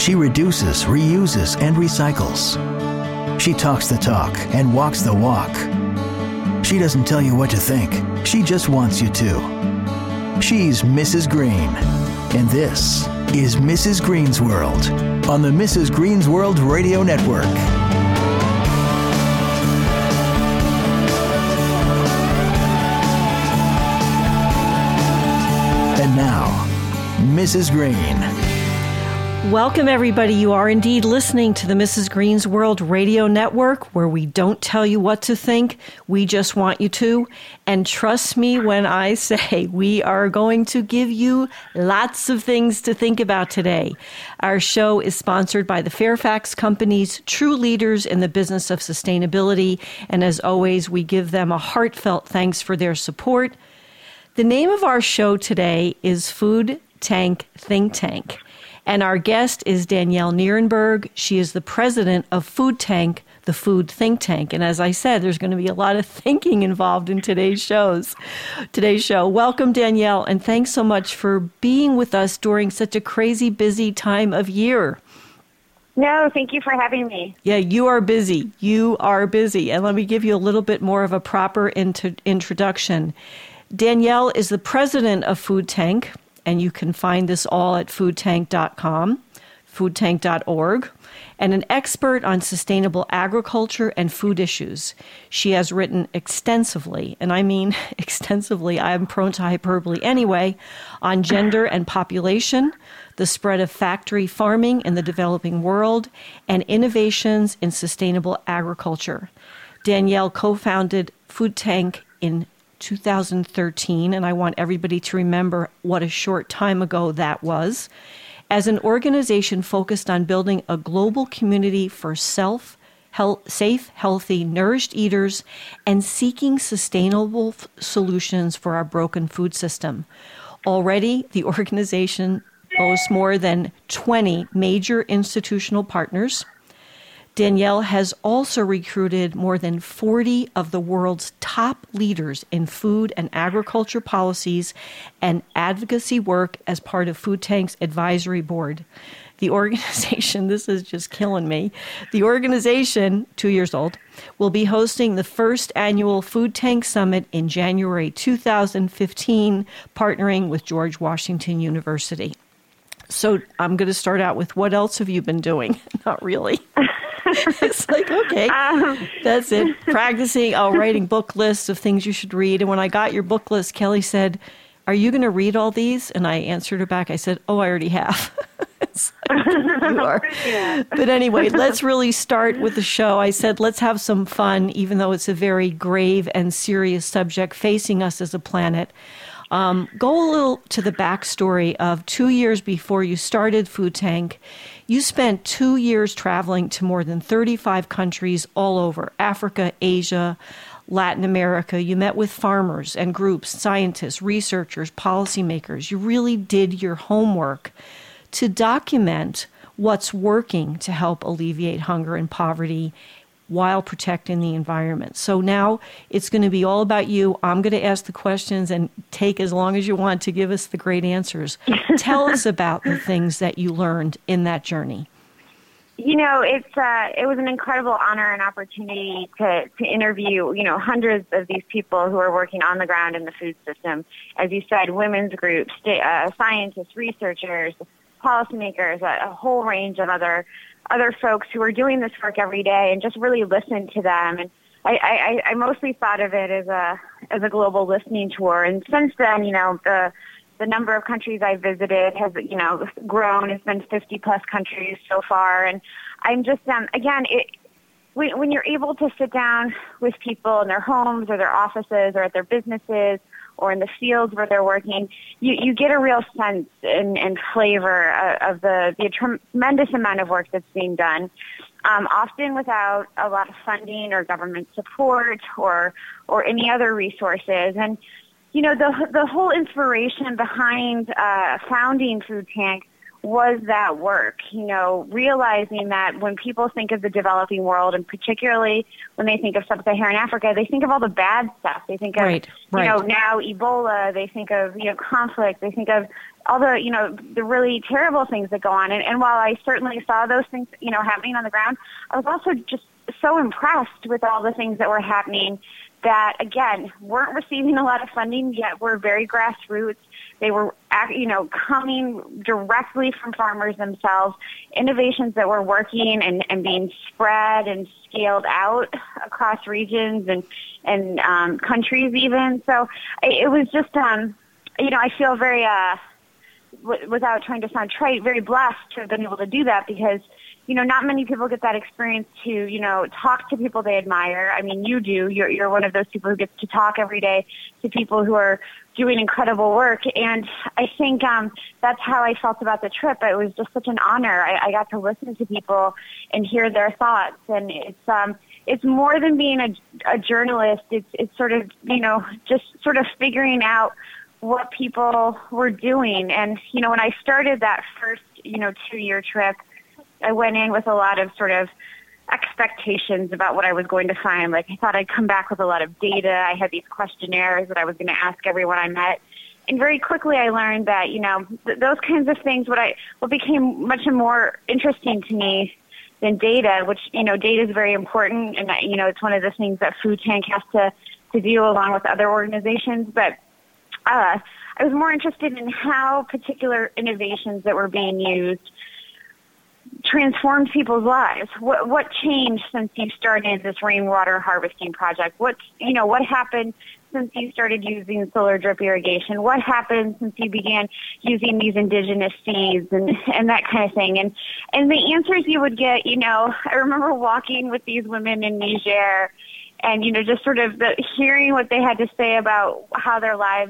She reduces, reuses, and recycles. She talks the talk and walks the walk. She doesn't tell you what to think. She just wants you to. She's Mrs. Green. And this is Mrs. Green's World on the Mrs. Green's World Radio Network. And now, Mrs. Green. Welcome, everybody. You are indeed listening to the Mrs. Green's World Radio Network, where we don't tell you what to think. We just want you to. And trust me when I say we are going to give you lots of things to think about today. Our show is sponsored by the Fairfax Companies, true leaders in the business of sustainability. And as always, we give them a heartfelt thanks for their support. The name of our show today is Food Tank Think Tank. And our guest is Danielle Nierenberg. She is the president of Food Tank, the food think tank. And as I said, there's going to be a lot of thinking involved in today's show. Welcome, Danielle, and thanks so much for being with us during such a crazy, busy time of year. No, thank you for having me. Yeah, you are busy. You are busy. And let me give you a little bit more of a proper introduction. Danielle is the president of Food Tank. And you can find this all at foodtank.com, foodtank.org, and an expert on sustainable agriculture and food issues. She has written extensively, and I mean extensively, I am prone to hyperbole anyway, on gender and population, the spread of factory farming in the developing world, and innovations in sustainable agriculture. Danielle co-founded Food Tank in 2013, and I want everybody to remember what a short time ago that was, as an organization focused on building a global community for safe, healthy, nourished eaters and seeking sustainable solutions for our broken food system. Already, the organization boasts more than 20 major institutional partners. Danielle has also recruited more than 40 of the world's top leaders in food and agriculture policies and advocacy work as part of Food Tank's advisory board. The organization, this is just killing me, the organization, 2 years old, will be hosting the first annual Food Tank Summit in January 2015, partnering with George Washington University. So I'm going to start out with, what else have you been doing? Not really. It's like, okay, that's it. Practicing, writing book lists of things you should read. And when I got your book list, Kelly said, "Are you going to read all these?" And I answered her back. I said, "Oh, I already have." It's like, you are. Yeah. But anyway, let's really start with the show. I said, let's have some fun, even though it's a very grave and serious subject facing us as a planet. Go a little to the backstory of 2 years before you started Food Tank. You spent 2 years traveling to more than 35 countries all over Africa, Asia, Latin America. You met with farmers and groups, scientists, researchers, policymakers. You really did your homework to document what's working to help alleviate hunger and poverty while protecting the environment. So now it's going to be all about you. I'm going to ask the questions and take as long as you want to give us the great answers. Tell us about the things that you learned in that journey. You know, it was an incredible honor and opportunity to interview, hundreds of these people who are working on the ground in the food system. As you said, women's groups, scientists, researchers, policymakers, a whole range of other folks who are doing this work every day, and just really listen to them. And I mostly thought of it as a global listening tour. And since then, the number of countries I visited has, grown. It's been 50 plus countries so far. And I'm just, when you're able to sit down with people in their homes or their offices or at their businesses or in the fields where they're working, you get a real sense and flavor of the tremendous amount of work that's being done, often without a lot of funding or government support or any other resources. And, the whole inspiration behind founding Food Tank was that work, realizing that when people think of the developing world, and particularly when they think of sub-Saharan Africa, they think of all the bad stuff. They think of, now Ebola, they think of, conflict, they think of all the, the really terrible things that go on. And while I certainly saw those things, happening on the ground, I was also just so impressed with all the things that were happening that, again, weren't receiving a lot of funding, yet were very grassroots. They were, coming directly from farmers themselves, innovations that were working and being spread and scaled out across regions and countries even. So it was just, I feel very, without trying to sound trite, very blessed to have been able to do that because, not many people get that experience to, talk to people they admire. I mean, you do. You're one of those people who gets to talk every day to people who are doing incredible work. And I think that's how I felt about the trip. It was just such an honor. I got to listen to people and hear their thoughts. And it's more than being a journalist. It's sort of, just sort of figuring out what people were doing. And, when I started that first, 2-year trip, I went in with a lot of sort of expectations about what I was going to find. Like, I thought I'd come back with a lot of data. I had these questionnaires that I was going to ask everyone I met. And very quickly I learned that, those kinds of things, what became much more interesting to me than data, which, data is very important. And, it's one of the things that Food Tank has to do along with other organizations. But I was more interested in how particular innovations that were being used transformed people's lives. What changed since you started this rainwater harvesting project? What happened since you started using solar drip irrigation? What happened since you began using these indigenous seeds and that kind of thing? And the answers you would get, I remember walking with these women in Niger and, just sort of hearing what they had to say about how their lives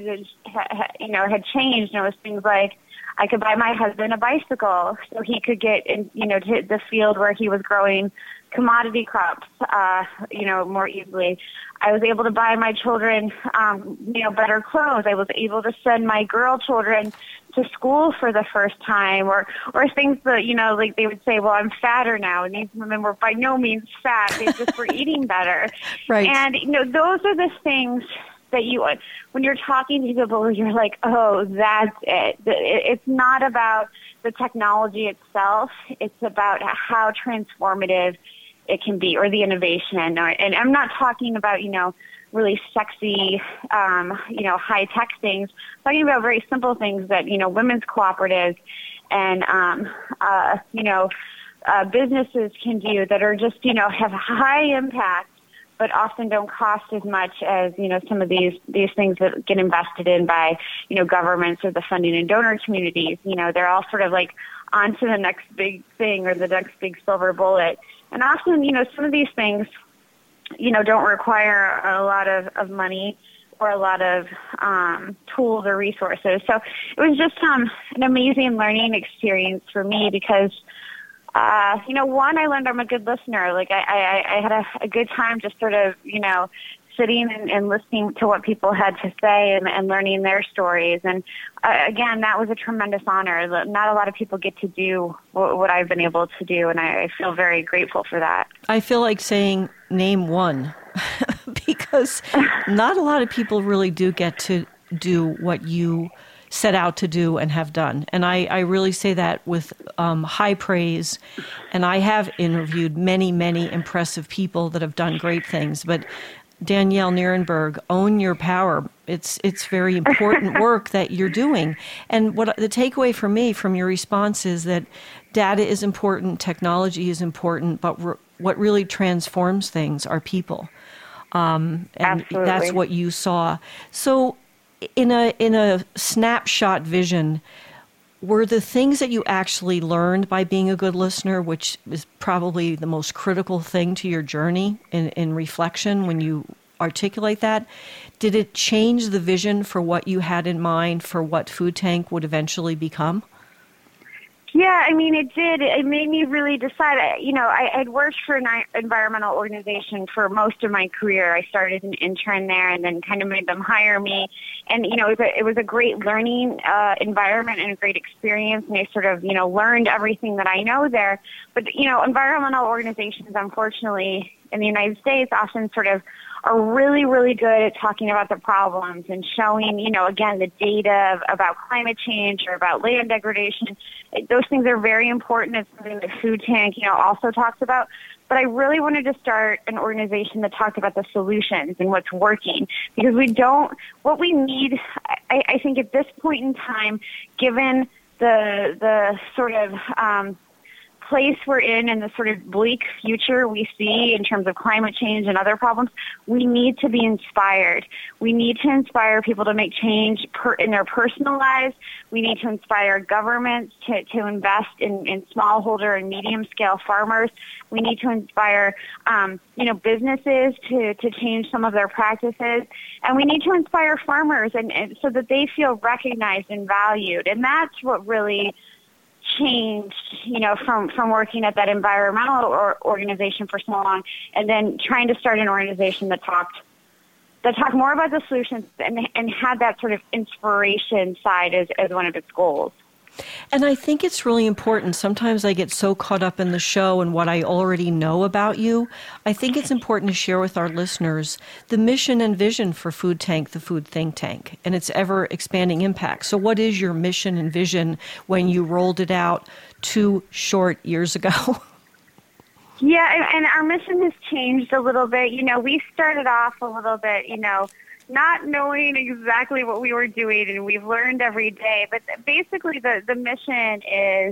had changed. And it was things like, I could buy my husband a bicycle so he could get in, to the field where he was growing commodity crops, more easily. I was able to buy my children, better clothes. I was able to send my girl children to school for the first time, or things that, like they would say, well, I'm fatter now. And these women were by no means fat. They just were eating better. Right. And, those are the things that when you're talking to people, you're like, oh, that's it. It's not about the technology itself. It's about how transformative it can be, or the innovation. And I'm not talking about, really sexy, high-tech things. I'm talking about very simple things that, women's cooperatives and, businesses can do that are just, have high impact, but often don't cost as much as, some of these things that get invested in by, governments or the funding and donor communities. They're all sort of like on to the next big thing or the next big silver bullet. And often, some of these things, don't require a lot of money or a lot of tools or resources. So it was just an amazing learning experience for me because one, I learned I'm a good listener. Like I had a good time just sort of, sitting and listening to what people had to say and learning their stories. And again, that was a tremendous honor. Not a lot of people get to do what I've been able to do, and I feel very grateful for that. I feel like saying name one because not a lot of people really do get to do what you set out to do and have done. And I really say that with high praise. And I have interviewed many, many impressive people that have done great things. But Danielle Nierenberg, own your power. It's very important work that you're doing. And what the takeaway for me from your response is that data is important, technology is important, but what really transforms things are people. And Absolutely. That's what you saw. So in a snapshot vision, were the things that you actually learned by being a good listener, which is probably the most critical thing to your journey in reflection when you articulate that, did it change the vision for what you had in mind for what Food Tank would eventually become? Yeah, I mean, it did. It made me really decide. I'd worked for an environmental organization for most of my career. I started as an intern there and then kind of made them hire me. And, it was a great learning environment and a great experience. And I sort of, learned everything that I know there. But, environmental organizations, unfortunately, in the United States often sort of are really, really good at talking about the problems and showing, again, the data about climate change or about land degradation. Those things are very important. It's something that Food Tank, also talks about. But I really wanted to start an organization that talked about the solutions and what's working, because what we need, I think at this point in time, given the sort of place we're in and the sort of bleak future we see in terms of climate change and other problems, we need to be inspired. We need to inspire people to make change in their personal lives. We need to inspire governments to invest in smallholder and medium-scale farmers. We need to inspire, businesses to change some of their practices. And we need to inspire farmers and so that they feel recognized and valued. And that's what really changed, from working at that environmental organization for so long, and then trying to start an organization that talked more about the solutions and had that sort of inspiration side as one of its goals. And I think it's really important. Sometimes I get so caught up in the show and what I already know about you. I think it's important to share with our listeners the mission and vision for Food Tank, the food think tank, and its ever-expanding impact. So what is your mission and vision when you rolled it out 2 short years ago? Yeah, and our mission has changed a little bit. We started off a little bit, not knowing exactly what we were doing, and we've learned every day. But basically the mission is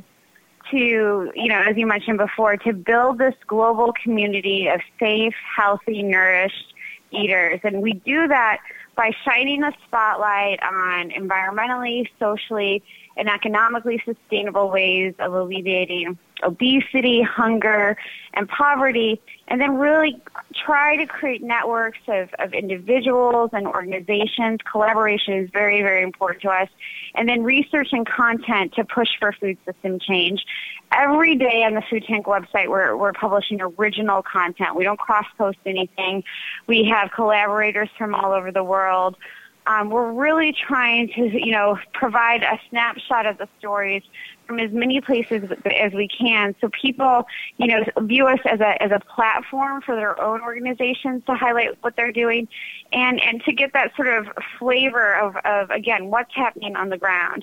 to, as you mentioned before, to build this global community of safe, healthy, nourished eaters. And we do that by shining a spotlight on environmentally, socially, and economically sustainable ways of alleviating obesity, hunger, and poverty, and then really try to create networks of individuals and organizations. Collaboration is very, very important to us. And then research and content to push for food system change. Every day on the Food Tank website, we're publishing original content. We don't cross-post anything. We have collaborators from all over the world. We're really trying to, provide a snapshot of the stories from as many places as we can, so people, view us as a platform for their own organizations to highlight what they're doing, and to get that sort of flavor of again, what's happening on the ground.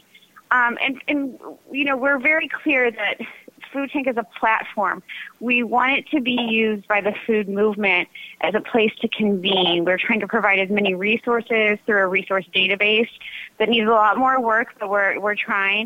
And we're very clear that Food Tank is a platform. We want it to be used by the food movement as a place to convene. We're trying to provide as many resources through a resource database that needs a lot more work, but we're trying.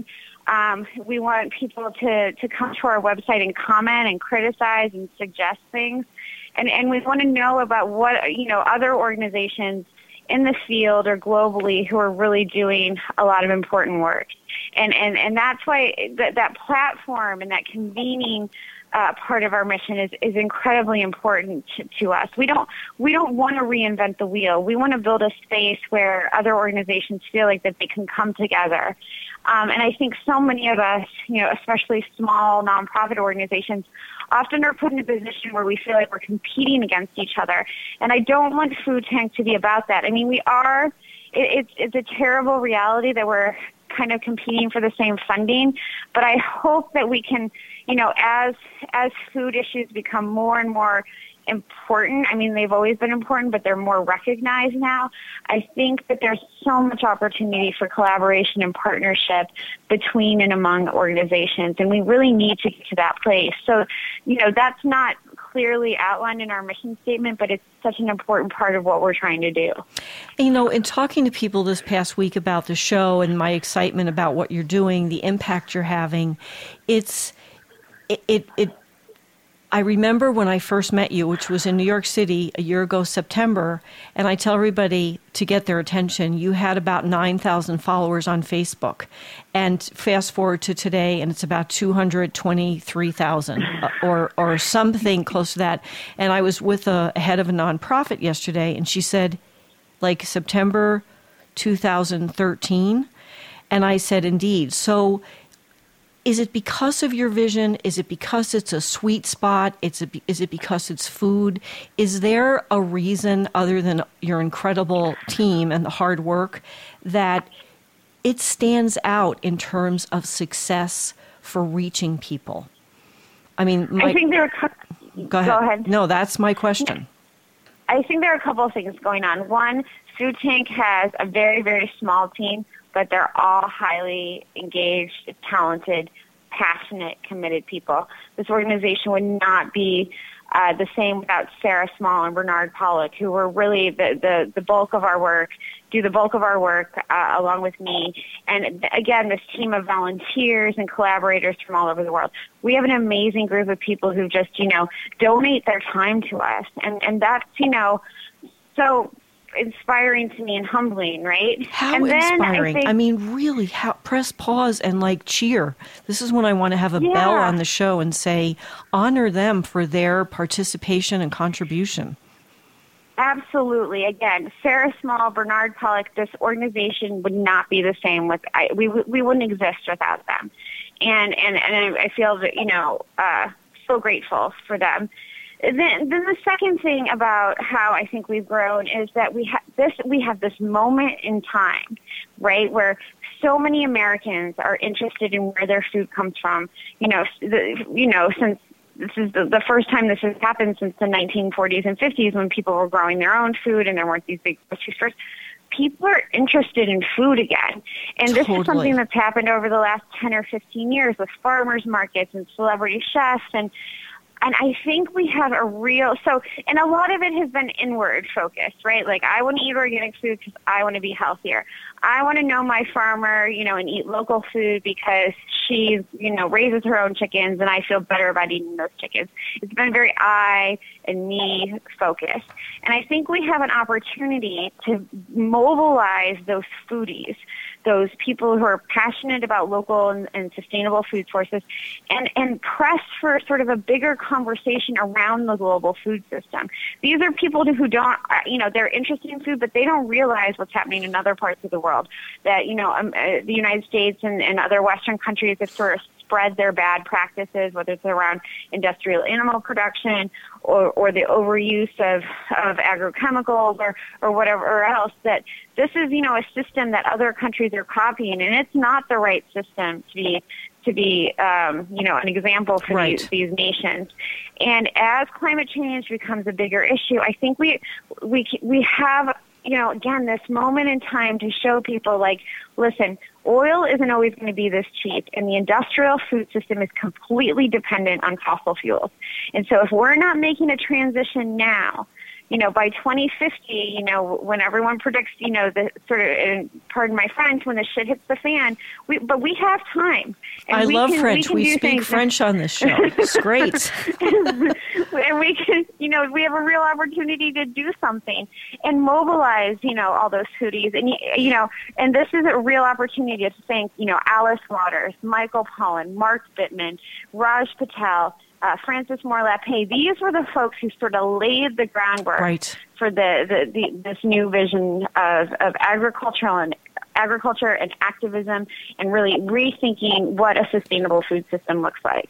We want people to come to our website and comment and criticize and suggest things. And we want to know about what, other organizations in the field or globally who are really doing a lot of important work. And that's why that platform and that convening part of our mission is incredibly important to us. We don't want to reinvent the wheel. We want to build a space where other organizations feel like that they can come together. And I think so many of us, especially small nonprofit organizations, often are put in a position where we feel like we're competing against each other. And I don't want Food Tank to be about that. I mean, we are. It's a terrible reality that we're kind of competing for the same funding, but I hope that we can, as food issues become more and more important, I mean, they've always been important, but they're more recognized now. I think that there's so much opportunity for collaboration and partnership between and among organizations, and we really need to get to that place. So, that's not clearly outlined in our mission statement, but it's such an important part of what we're trying to do. In talking to people this past week about the show and my excitement about what you're doing, the impact you're having, I remember when I first met you, which was in New York City a year ago, September, and I tell everybody to get their attention, you had about 9,000 followers on Facebook. And fast forward to today, and it's about 223,000 or something close to that. And I was with a head of a nonprofit yesterday, and she said, like September 2013. And I said, indeed. So Is it because of your vision? Is it because it's a sweet spot? Is it because it's food? Is there a reason other than your incredible team and the hard work that it stands out in terms of success for reaching people? I mean, I think there are Go ahead. Go ahead. No, that's my question. I think there are a couple of things going on. One, Food Tank has a very, very small team, but they're all highly engaged, talented, passionate, committed people. This organization would not be the same without Sarah Small and Bernard Pollock, who were really the bulk of our work, do the bulk of our work along with me. And again, this team of volunteers and collaborators from all over the world. We have an amazing group of people who just, donate their time to us. And that's, so inspiring to me and humbling, right? How and inspiring. Then I mean, really, press pause and cheer. This is when I want to have a bell on the show and say, honor them for their participation and contribution. Absolutely. Again, Sarah Small, Bernard Pollock, this organization would not be the same we wouldn't exist without them. And I feel that, so grateful for them. Then the second thing about how I think we've grown is that we have this moment in time, right, where so many Americans are interested in where their food comes from. Since this is the first time this has happened since the 1940s and 50s, when people were growing their own food and there weren't these big grocery stores. People are interested in food again. And this is something that's happened over the last 10 or 15 years with farmers markets and celebrity chefs. And I think we have and a lot of it has been inward focused, right? Like, I want to eat organic food because I want to be healthier. I want to know my farmer, and eat local food because she, raises her own chickens and I feel better about eating those chickens. It's been very I and me focused. And I think we have an opportunity to mobilize those foodies, those people who are passionate about local and sustainable food sources, and press for sort of a bigger conversation around the global food system. These are people who don't, they're interested in food, but they don't realize what's happening in other parts of the world. That, the United States and other Western countries have sort of spread their bad practices, whether it's around industrial animal production or the overuse of agrochemicals or whatever else, that this is, a system that other countries are copying, and it's not the right system to be an example for these nations. And as climate change becomes a bigger issue, I think we have, again, this moment in time to show people, listen, oil isn't always going to be this cheap, and the industrial food system is completely dependent on fossil fuels. And so if we're not making a transition now, by 2050, when everyone predicts, the sort of, and pardon my French, when the shit hits the fan, we have time. And I love French. We speak French on this show. It's great. And we can, we have a real opportunity to do something and mobilize, all those foodies. And, and this is a real opportunity to thank, Alice Waters, Michael Pollan, Mark Bittman, Raj Patel, Francis Moore Lapay. These were the folks who sort of laid the groundwork for this new vision of agriculture and activism, and really rethinking what a sustainable food system looks like.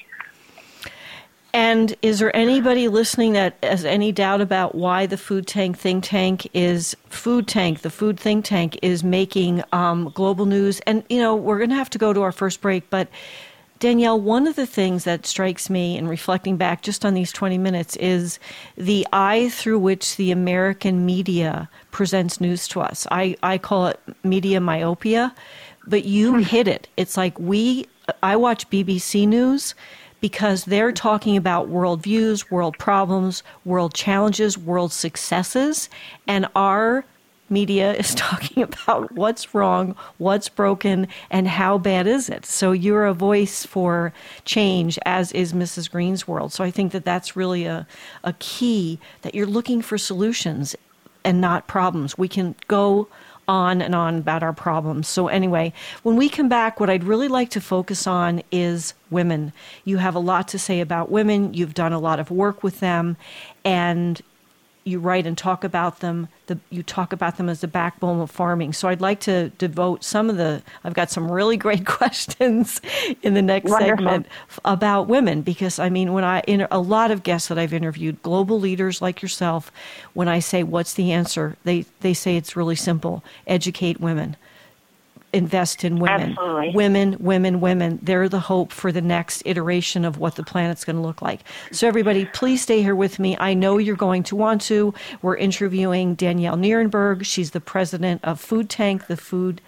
And is there anybody listening that has any doubt about why the Food Tank think tank is the food think tank is making global news? And we're going to have to go to our first break, but Danielle, one of the things that strikes me in reflecting back just on these 20 minutes is the eye through which the American media presents news to us. I call it media myopia, but you hit it. It's like I watch BBC News because they're talking about world views, world problems, world challenges, world successes, and our media is talking about what's wrong, what's broken, and how bad is it. So you're a voice for change, as is Mrs. Green's World. So I think that that's really a key, that you're looking for solutions and not problems. We can go on and on about our problems. So anyway, when we come back, what I'd really like to focus on is women. You have a lot to say about women. You've done a lot of work with them. And you write and talk about them. You talk about them as the backbone of farming. So I'd like to devote I've got some really great questions in the next segment about women, because in a lot of guests that I've interviewed, global leaders like yourself, when I say what's the answer, they say it's really simple: educate women. Invest in women. Absolutely. Women. They're the hope for the next iteration of what the planet's going to look like. So everybody, please stay here with me. I know you're going to want to. We're interviewing Danielle Nierenberg. She's the president of Food Tank, the food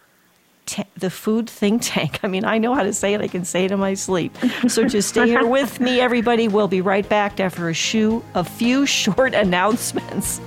think tank. I know how to say it. I can say it in my sleep. So just stay here with me, everybody. We'll be right back after a few short announcements.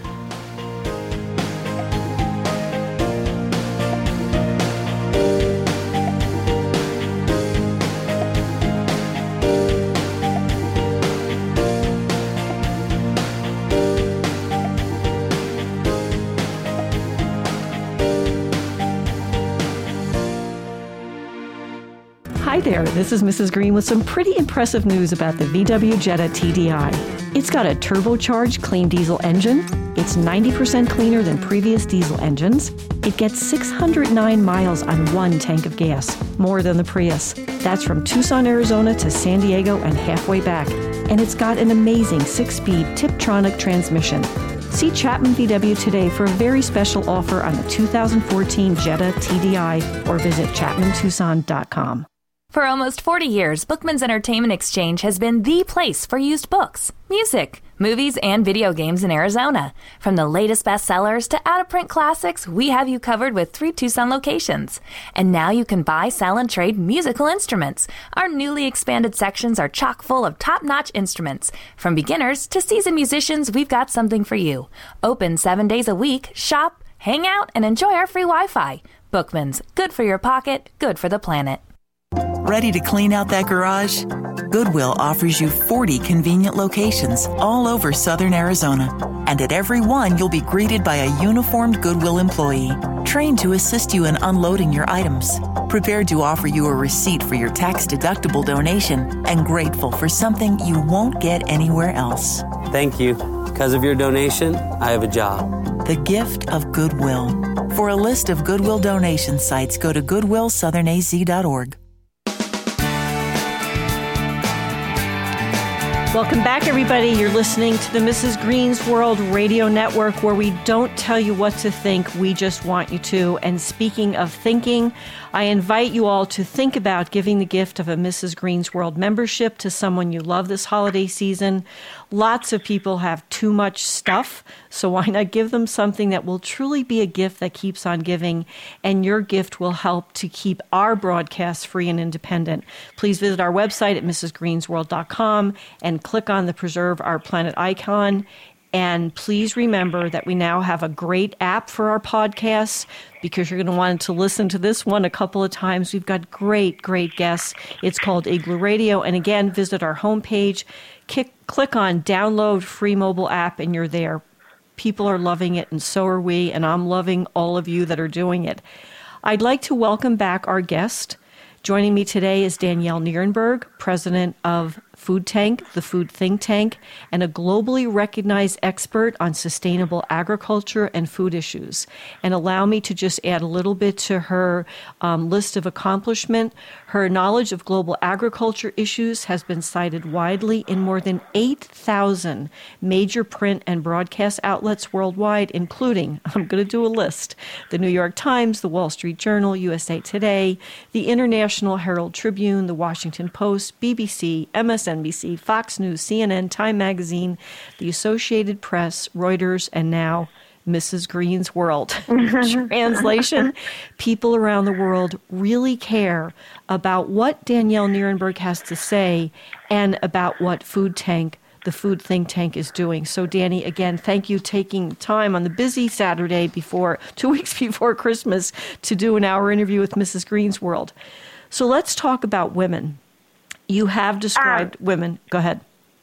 Hi there, this is Mrs. Green with some pretty impressive news about the VW Jetta TDI. It's got a turbocharged clean diesel engine. It's 90% cleaner than previous diesel engines. It gets 609 miles on one tank of gas, more than the Prius. That's from Tucson, Arizona to San Diego and halfway back. And it's got an amazing 6-speed Tiptronic transmission. See Chapman VW today for a very special offer on the 2014 Jetta TDI or visit ChapmanTucson.com. For almost 40 years, Bookman's Entertainment Exchange has been the place for used books, music, movies, and video games in Arizona. From the latest bestsellers to out-of-print classics, we have you covered with 3 Tucson locations. And now you can buy, sell, and trade musical instruments. Our newly expanded sections are chock full of top-notch instruments. From beginners to seasoned musicians, we've got something for you. Open 7 days a week, shop, hang out, and enjoy our free Wi-Fi. Bookman's, good for your pocket, good for the planet. Ready to clean out that garage? Goodwill offers you 40 convenient locations all over southern Arizona. And at every one, you'll be greeted by a uniformed Goodwill employee, trained to assist you in unloading your items, prepared to offer you a receipt for your tax-deductible donation, and grateful for something you won't get anywhere else. Thank you. Because of your donation, I have a job. The gift of Goodwill. For a list of Goodwill donation sites, go to goodwillsouthernaz.org. Welcome back, everybody. You're listening to the Mrs. Green's World Radio Network, where we don't tell you what to think, we just want you to. And speaking of thinking, I invite you all to think about giving the gift of a Mrs. Green's World membership to someone you love this holiday season. Lots of people have too much stuff, so why not give them something that will truly be a gift that keeps on giving, and your gift will help to keep our broadcasts free and independent. Please visit our website at mrsgreensworld.com and click on the Preserve Our Planet icon. And please remember that we now have a great app for our podcasts, because you're going to want to listen to this one a couple of times. We've got great guests. It's called Igloo Radio. And again, visit our homepage, click on Download Free Mobile App, and you're there. People are loving it, and so are we, and I'm loving all of you that are doing it. I'd like to welcome back our guest. Joining me today is Danielle Nierenberg, president of Food Tank, the food think tank, and a globally recognized expert on sustainable agriculture and food issues. And allow me to just add a little bit to her list of accomplishment. Her knowledge of global agriculture issues has been cited widely in more than 8,000 major print and broadcast outlets worldwide, including, I'm going to do a list, the New York Times, the Wall Street Journal, USA Today, the International Herald Tribune, the Washington Post, BBC, MSNBC, Fox News, CNN, Time Magazine, the Associated Press, Reuters, and now Mrs. Green's World. Translation: people around the world really care about what Danielle Nierenberg has to say and about what Food Tank, the food think tank, is doing. So, Danny, again, thank you taking time on the busy Saturday 2 weeks before Christmas to do an hour interview with Mrs. Green's World. So let's talk about women. You have described women. Go ahead.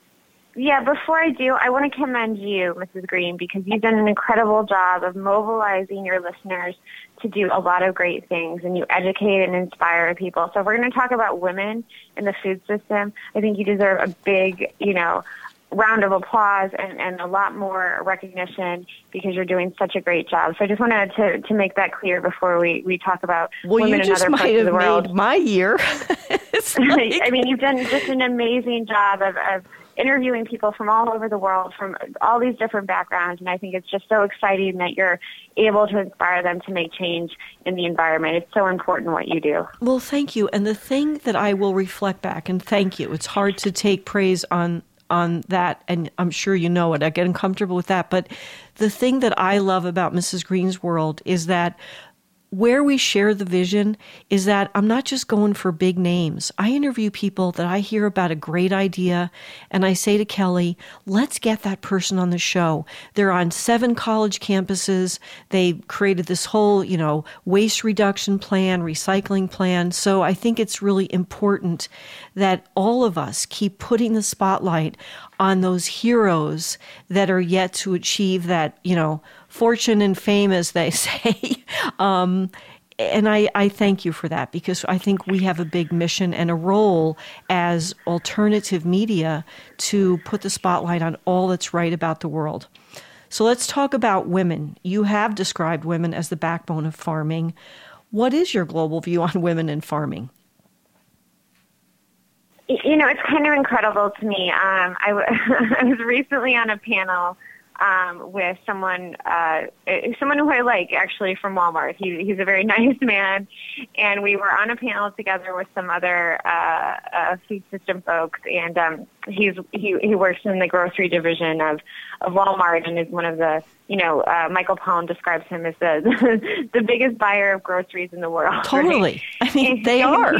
Yeah, before I do, I want to commend you, Mrs. Green, because you've done an incredible job of mobilizing your listeners to do a lot of great things, and you educate and inspire people. So if we're going to talk about women in the food system, I think you deserve a big, round of applause and a lot more recognition because you're doing such a great job. So I just wanted to make that clear before we talk about women in other parts of the world. You just might have made my year. I mean, you've done just an amazing job of interviewing people from all over the world, from all these different backgrounds, and I think it's just so exciting that you're able to inspire them to make change in the environment. It's so important what you do. Well, thank you. And the thing that I will reflect back, and thank you, it's hard to take praise on that, and I'm sure you know it. I get uncomfortable with that. But the thing that I love about Mrs. Green's World is that where we share the vision is that I'm not just going for big names. I interview people that I hear about a great idea, and I say to Kelly, let's get that person on the show. They're on 7 college campuses. They created this whole, waste reduction plan, recycling plan. So I think it's really important that all of us keep putting the spotlight on those heroes that are yet to achieve that, fortune and fame, as they say. And I thank you for that, because I think we have a big mission and a role as alternative media to put the spotlight on all that's right about the world. So let's talk about women. You have described women as the backbone of farming. What is your global view on women in farming? It's kind of incredible to me. I was recently on a panel with someone who I like, actually, from Walmart. He's a very nice man, and we were on a panel together with some other food system folks, and he works in the grocery division of Walmart and is one of the, Michael Pollan describes him as the biggest buyer of groceries in the world. Totally. Right? I mean, they are.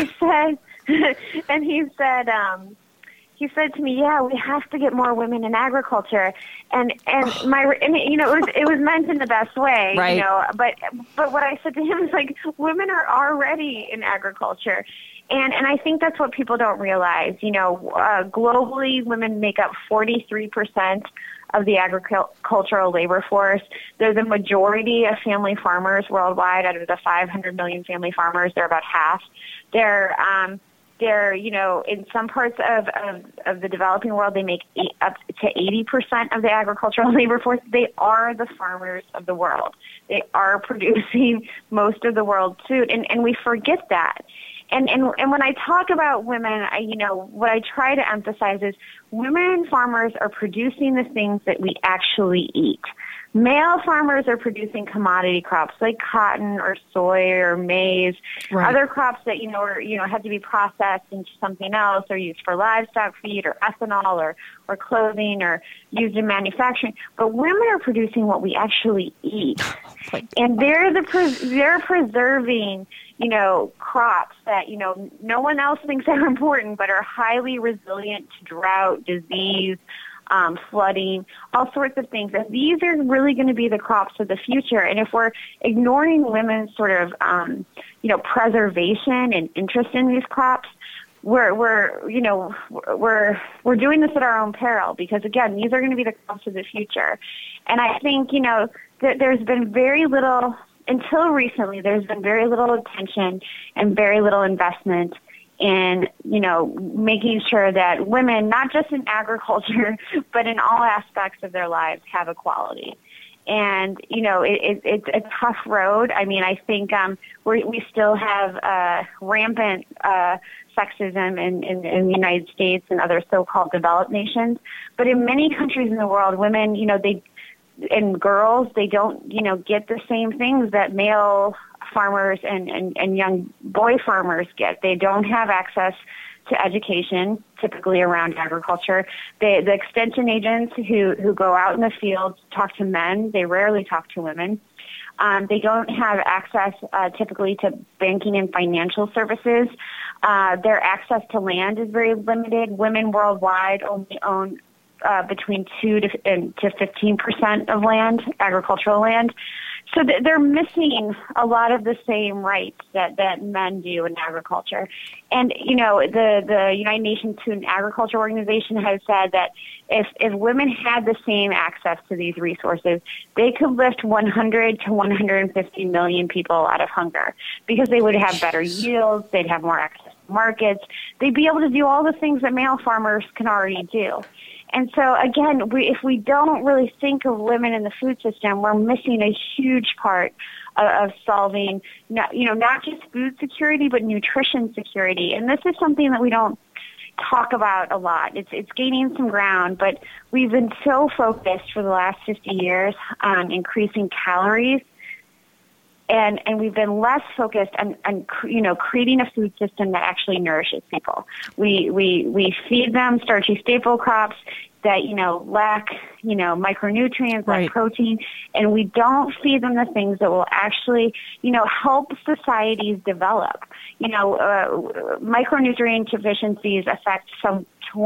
He said to me, "Yeah, we have to get more women in agriculture," and it was meant in the best way, right. But what I said to him is like, women are already in agriculture, and I think that's what people don't realize. Globally, women make up 43% of the agricultural labor force. They're the majority of family farmers worldwide. Out of the 500 million family farmers, they're about half. They're in some parts of the developing world, they make up to 80% of the agricultural labor force. They are the farmers of the world. They are producing most of the world's food, and we forget that. And when I talk about women, what I try to emphasize is women farmers are producing the things that we actually eat. Male farmers are producing commodity crops like cotton or soy or maize, right. Other crops that have to be processed into something else or used for livestock feed or ethanol or clothing or used in manufacturing. But women are producing what we actually eat, and they're preserving crops that no one else thinks are important, but are highly resilient to drought, disease, flooding, all sorts of things. And these are really going to be the crops of the future. And if we're ignoring women's sort of, preservation and interest in these crops, we're doing this at our own peril, because again, these are going to be the crops of the future. And I think, there's been very little, until recently, there's been very little attention and very little investment in, making sure that women, not just in agriculture, but in all aspects of their lives, have equality. And, it's a tough road. I mean, I think we still have rampant sexism in the United States and other so-called developed nations. But in many countries in the world, women, and girls, they don't, get the same things that male farmers and young boy farmers get. They don't have access to education, typically around agriculture. The extension agents who go out in the field talk to men. They rarely talk to women. They don't have access typically to banking and financial services. Their access to land is very limited. Women worldwide only own between 2 to 15% of land, agricultural land. So they're missing a lot of the same rights that men do in agriculture. And, the United Nations Food and Agriculture Organization has said that if women had the same access to these resources, they could lift 100 to 150 million people out of hunger, because they would have better yields, they'd have more access to markets, they'd be able to do all the things that male farmers can already do. And so, again, if we don't really think of women in the food system, we're missing a huge part of solving, not just food security, but nutrition security. And this is something that we don't talk about a lot. It's gaining some ground, but we've been so focused for the last 50 years on increasing calories, and we've been less focused on creating a food system that actually nourishes people. We feed them starchy staple crops that lack micronutrients, right, like protein, and we don't feed them the things that will actually help societies develop. Micronutrient deficiencies affect some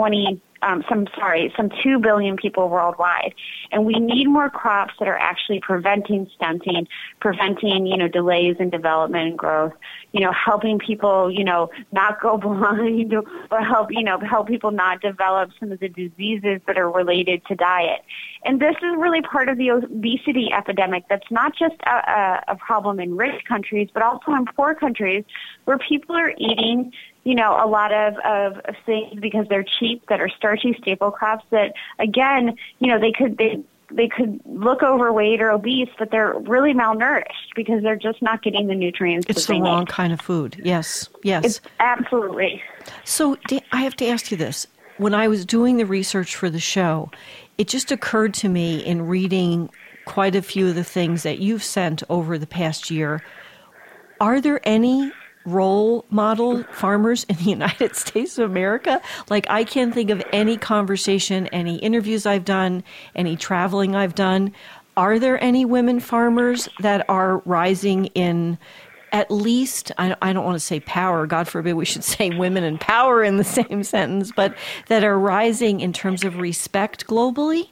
2 billion people worldwide. And we need more crops that are actually preventing stunting, preventing, delays in development and growth, helping people, not go blind, or help people not develop some of the diseases that are related to diet. And this is really part of the obesity epidemic that's not just a problem in rich countries, but also in poor countries where people are eating a lot of things because they're cheap, that are starchy staple crops that, again, they could look overweight or obese, but they're really malnourished because they're just not getting the nutrients. It's the wrong kind of food. Yes. Absolutely. So I have to ask you this. When I was doing the research for the show, it just occurred to me in reading quite a few of the things that you've sent over the past year, are there any role model farmers in the United States of America? Like, I can't think of any conversation, any interviews I've done, any traveling I've done. Are there any women farmers that are rising in at least, I don't want to say power, God forbid we should say women in power in the same sentence, but that are rising in terms of respect globally?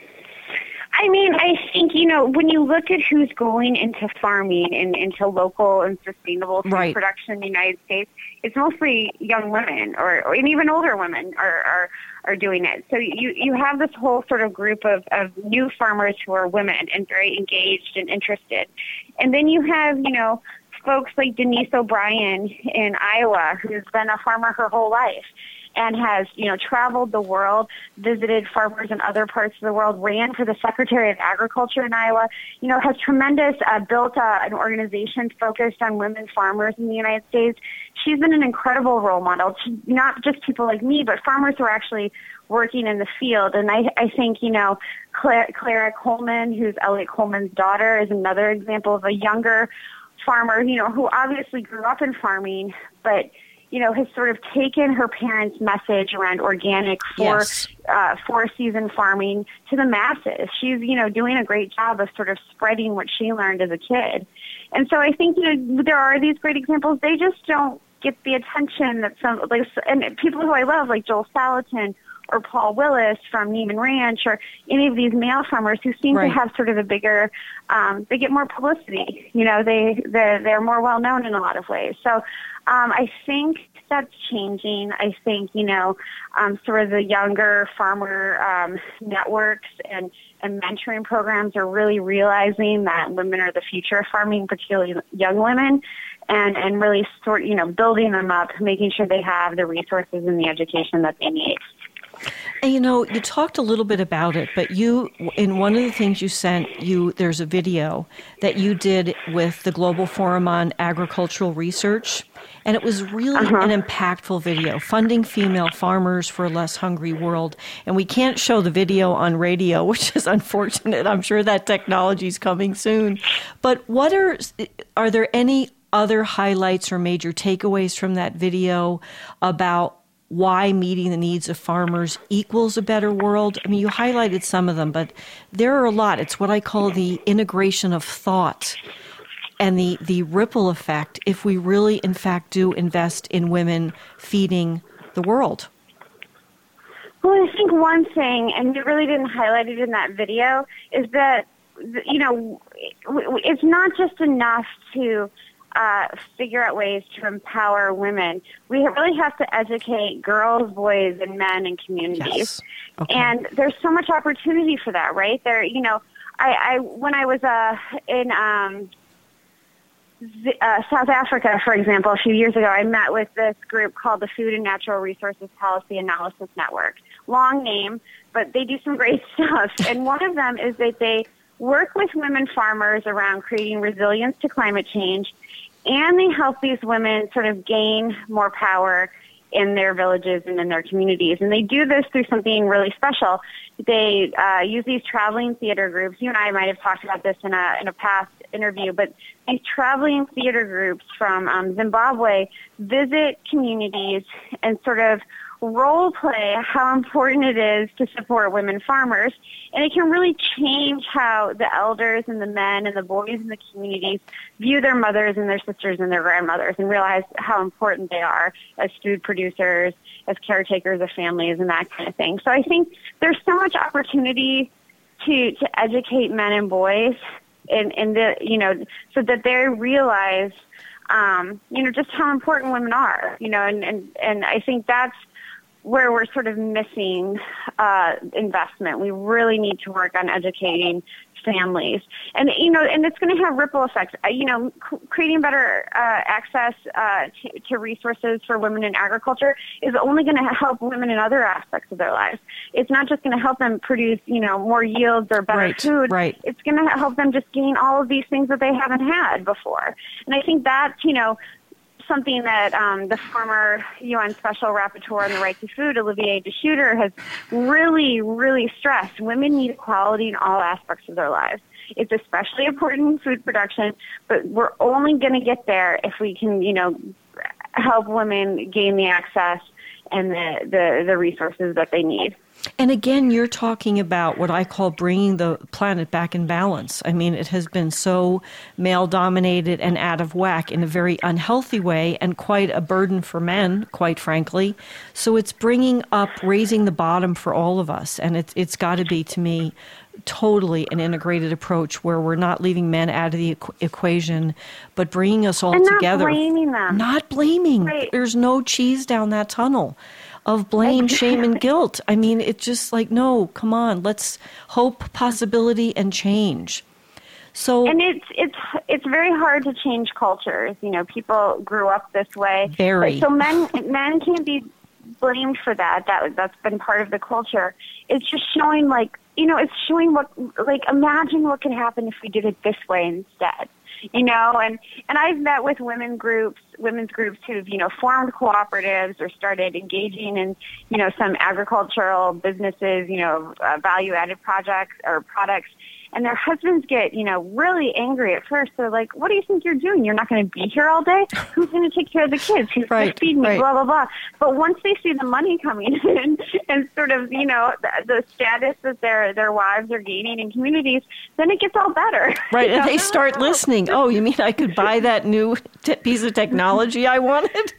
I mean, I think, when you look at who's going into farming and into local and sustainable food right, production in the United States, it's mostly young women and even older women are doing it. So you have this whole sort of group of new farmers who are women and very engaged and interested. And then you have, folks like Denise O'Brien in Iowa, who's been a farmer her whole life and has, traveled the world, visited farmers in other parts of the world, ran for the Secretary of Agriculture in Iowa, has tremendous, built an organization focused on women farmers in the United States. She's been an incredible role model to not just people like me, but farmers who are actually working in the field. And I think, Clara Coleman, who's Elliot Coleman's daughter, is another example of a younger farmer, who obviously grew up in farming, but has sort of taken her parents' message around organic four-season farming to the masses. She's, doing a great job of sort of spreading what she learned as a kid. And so I think, there are these great examples. They just don't get the attention that and people who I love, like Joel Salatin or Paul Willis from Neiman Ranch, or any of these male farmers who seem to have sort of a bigger, they get more publicity. They're more well known in a lot of ways. So I think that's changing. I think, sort of the younger farmer networks and mentoring programs are really realizing that women are the future of farming, particularly young women, and really building them up, making sure they have the resources and the education that they need. And you talked a little bit about it, but in one of the things you sent, there's a video that you did with the Global Forum on Agricultural Research, and it was really an impactful video, funding female farmers for a less hungry world. And we can't show the video on radio, which is unfortunate. I'm sure that technology is coming soon. But are there any other highlights or major takeaways from that video about why meeting the needs of farmers equals a better world? I mean, you highlighted some of them, but there are a lot. It's what I call the integration of thought and the ripple effect if we really, in fact, do invest in women feeding the world. Well, I think one thing, and we really didn't highlight it in that video, is that, it's not just enough to figure out ways to empower women. We really have to educate girls, boys, and men in communities. Yes. Okay. And there's so much opportunity for that, right? There, I when I was South Africa, for example, a few years ago, I met with this group called the Food and Natural Resources Policy Analysis Network. Long name, but they do some great stuff. And one of them is that they work with women farmers around creating resilience to climate change, and they help these women sort of gain more power in their villages and in their communities. And they do this through something really special. They use these traveling theater groups. You and I might have talked about this in a past interview, but these traveling theater groups from Zimbabwe visit communities and sort of role play how important it is to support women farmers. And it can really change how the elders and the men and the boys in the communities view their mothers and their sisters and their grandmothers, and realize how important they are as food producers, as caretakers of families, and that kind of thing. So I think there's so much opportunity to educate men and boys in the, so that they realize, just how important women are, and I think that's where we're sort of missing investment. We really need to work on educating families, and it's going to have ripple effects. Creating better access to resources for women in agriculture is only going to help women in other aspects of their lives. It's not just going to help them produce, more yields or better food. Right. It's going to help them just gain all of these things that they haven't had before. And I think that's, something that the former UN Special Rapporteur on the Right to Food, Olivier de Schutter, has really, really stressed. Women need equality in all aspects of their lives. It's especially important in food production, but we're only going to get there if we can, help women gain the access and the resources that they need. And again, you're talking about what I call bringing the planet back in balance. I mean, it has been so male-dominated and out of whack in a very unhealthy way, and quite a burden for men, quite frankly. So it's raising the bottom for all of us. And it's got to be, to me, totally an integrated approach where we're not leaving men out of the equation, but bringing us all together. Not blaming them. Not blaming. Right. There's no cheese down that tunnel of blame, shame, and guilt. I mean, it's just like, no, come on, let's hope, possibility, and change. So, and it's very hard to change cultures. People grew up this way. Very. So men can't be blamed for that. That's been part of the culture. It's just showing it's showing imagine what could happen if we did it this way instead. And I've met with women's groups who've, formed cooperatives or started engaging in, some agricultural businesses, value-added projects or products. And their husbands get, really angry at first. They're like, what do you think you're doing? You're not going to be here all day? Who's going to take care of the kids? Who's going to feed me? Blah, blah, blah. But once they see the money coming in and sort of, the status that their wives are gaining in communities, then it gets all better. Right, and they start listening. Oh, you mean I could buy that new piece of technology I wanted?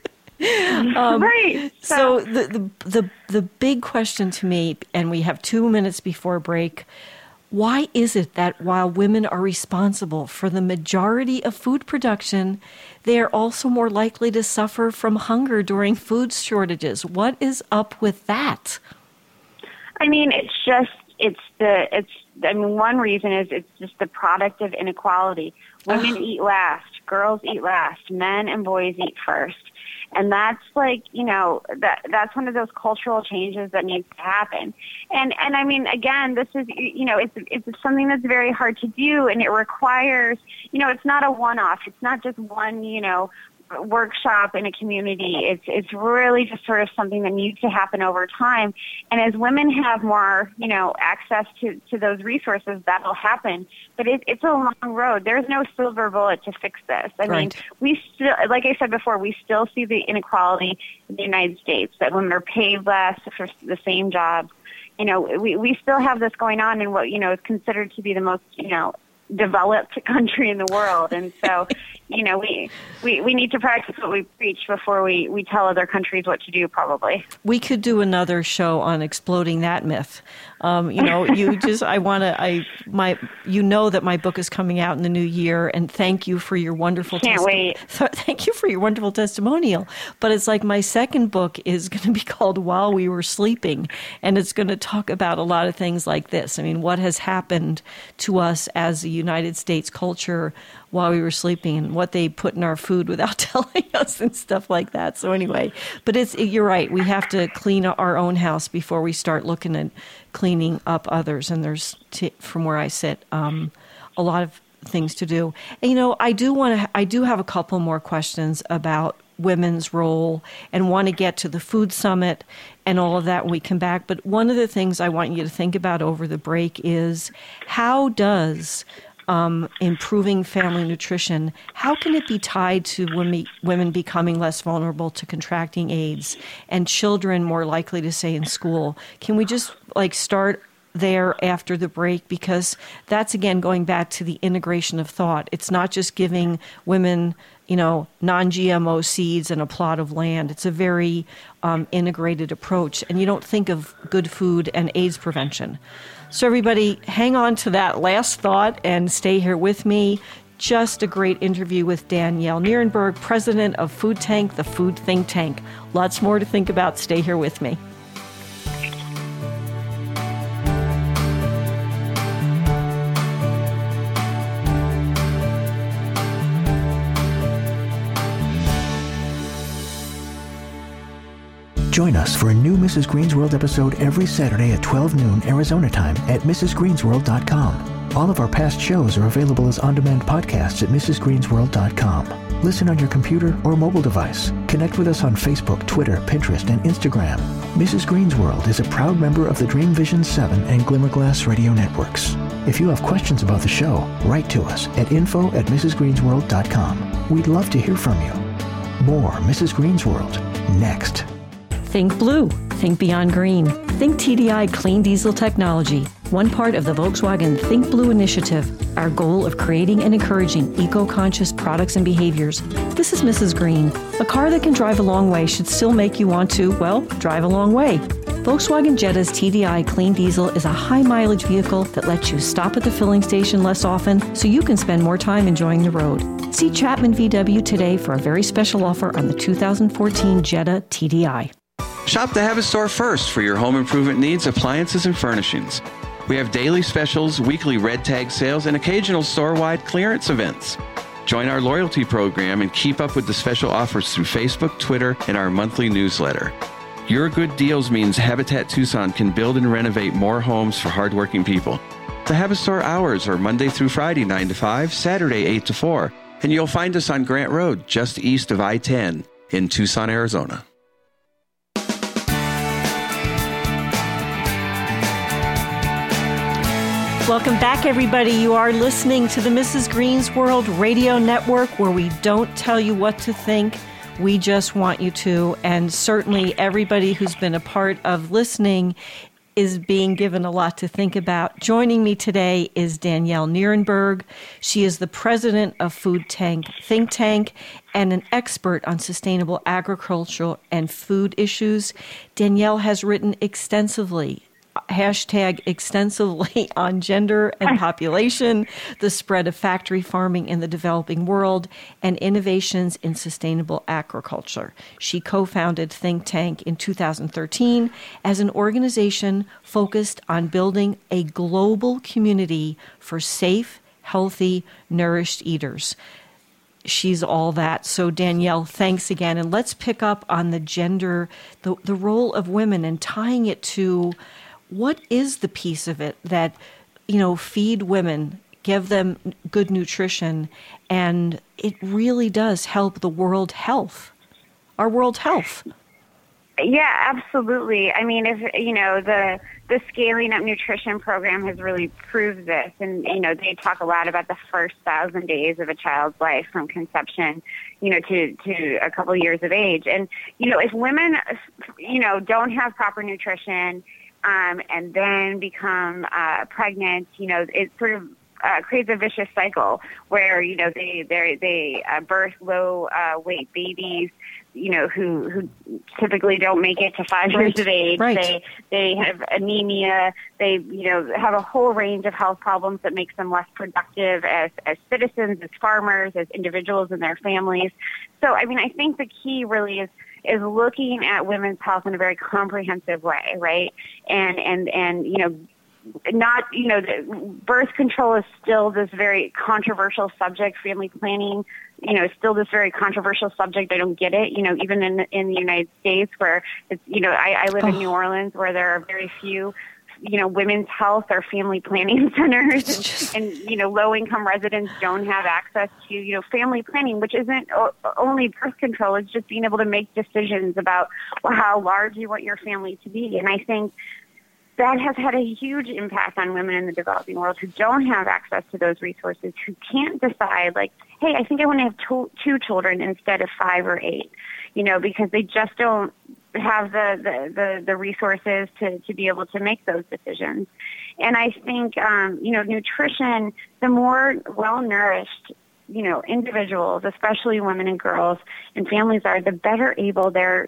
Right. So the big question to me, and we have 2 minutes before break, why is it that while women are responsible for the majority of food production, they are also more likely to suffer from hunger during food shortages? What is up with that? I mean, one reason is it's just the product of inequality. Women eat last, girls eat last, men and boys eat first. And that's that's one of those cultural changes that needs to happen. And I mean, again, this is, it's something that's very hard to do, and it requires, it's not a one-off. It's not just one, workshop in a community. It's really just sort of something that needs to happen over time. And as women have more, access to those resources, that'll happen. But it's a long road. There's no silver bullet to fix this. I mean, we still, like I said before, we still see the inequality in the United States, that women are paid less for the same jobs. We still have this going on in what, is considered to be the most, developed country in the world. And so, we need to practice what we preach before we tell other countries what to do, probably. We could do another show on exploding that myth. That my book is coming out in the new year, and thank you for your wonderful thank you for your wonderful testimonial. But it's like my second book is going to be called While We Were Sleeping, and it's going to talk about a lot of things like this. I mean, what has happened to us as a United States culture while we were sleeping and what they put in our food without telling us and stuff like that. So anyway, but you're right. We have to clean our own house before we start looking at cleaning up others. And there's, from where I sit, a lot of things to do. And, I do have a couple more questions about women's role and want to get to the food summit and all of that when we come back. But one of the things I want you to think about over the break is how does improving family nutrition, how can it be tied to women becoming less vulnerable to contracting AIDS and children more likely to stay in school? Can we just start there after the break? Because that's, again, going back to the integration of thought. It's not just giving women, non-GMO seeds and a plot of land. It's a very integrated approach. And you don't think of good food and AIDS prevention. So everybody, hang on to that last thought and stay here with me. Just a great interview with Danielle Nierenberg, president of Food Tank, the food think tank. Lots more to think about. Stay here with me. Join us for a new Mrs. Green's World episode every Saturday at 12 noon Arizona time at mrsgreensworld.com. All of our past shows are available as on-demand podcasts at mrsgreensworld.com. Listen on your computer or mobile device. Connect with us on Facebook, Twitter, Pinterest, and Instagram. Mrs. Green's World is a proud member of the Dream Vision 7 and Glimmerglass radio networks. If you have questions about the show, write to us at info@mrsgreensworld.com. We'd love to hear from you. More Mrs. Green's World next. Think blue. Think beyond green. Think TDI clean diesel technology. One part of the Volkswagen Think Blue initiative, our goal of creating and encouraging eco-conscious products and behaviors. This is Mrs. Green. A car that can drive a long way should still make you want to, drive a long way. Volkswagen Jetta's TDI clean diesel is a high-mileage vehicle that lets you stop at the filling station less often so you can spend more time enjoying the road. See Chapman VW today for a very special offer on the 2014 Jetta TDI. Shop the Habit Store first for your home improvement needs, appliances, and furnishings. We have daily specials, weekly red tag sales, and occasional store-wide clearance events. Join our loyalty program and keep up with the special offers through Facebook, Twitter, and our monthly newsletter. Your good deals means Habitat Tucson can build and renovate more homes for hardworking people. The Habit Store hours are Monday through Friday, 9 to 5, Saturday, 8 to 4. And you'll find us on Grant Road, just east of I-10 in Tucson, Arizona. Welcome back, everybody. You are listening to the Mrs. Green's World Radio Network, where we don't tell you what to think. We just want you to. And certainly everybody who's been a part of listening is being given a lot to think about. Joining me today is Danielle Nierenberg. She is the president of Food Tank Think Tank and an expert on sustainable agriculture and food issues. Danielle has written extensively on gender and population, the spread of factory farming in the developing world, and innovations in sustainable agriculture. She co-founded Think Tank in 2013 as an organization focused on building a global community for safe, healthy, nourished eaters. She's all that. So Danielle, thanks again. And let's pick up on the gender, the role of women and tying it to what is the piece of it that, feed women, give them good nutrition, and it really does help the world health, our world health. Yeah, absolutely. I mean, if the Scaling Up Nutrition program has really proved this, and they talk a lot about the first 1,000 days of a child's life from conception, to a couple years of age, and if women, don't have proper nutrition, and then become pregnant, it sort of creates a vicious cycle where they birth low weight babies, who typically don't make it to 5 years of age. Right. They have anemia. They have a whole range of health problems that makes them less productive as citizens, as farmers, as individuals and their families. So I think the key really is looking at women's health in a very comprehensive way, right? And not, birth control is still this very controversial subject. Family planning, is still this very controversial subject. I don't get it, even in the United States where it's, I live in New Orleans where there are very few, women's health or family planning centers and low-income residents don't have access to, family planning, which isn't only birth control. It's just being able to make decisions about how large you want your family to be. And I think that has had a huge impact on women in the developing world who don't have access to those resources, who can't decide, like, hey, I think I want to have two children instead of 5 or 8, because they just don't have the resources to be able to make those decisions. And I think, nutrition, the more well-nourished, individuals, especially women and girls and families are, the better able they're,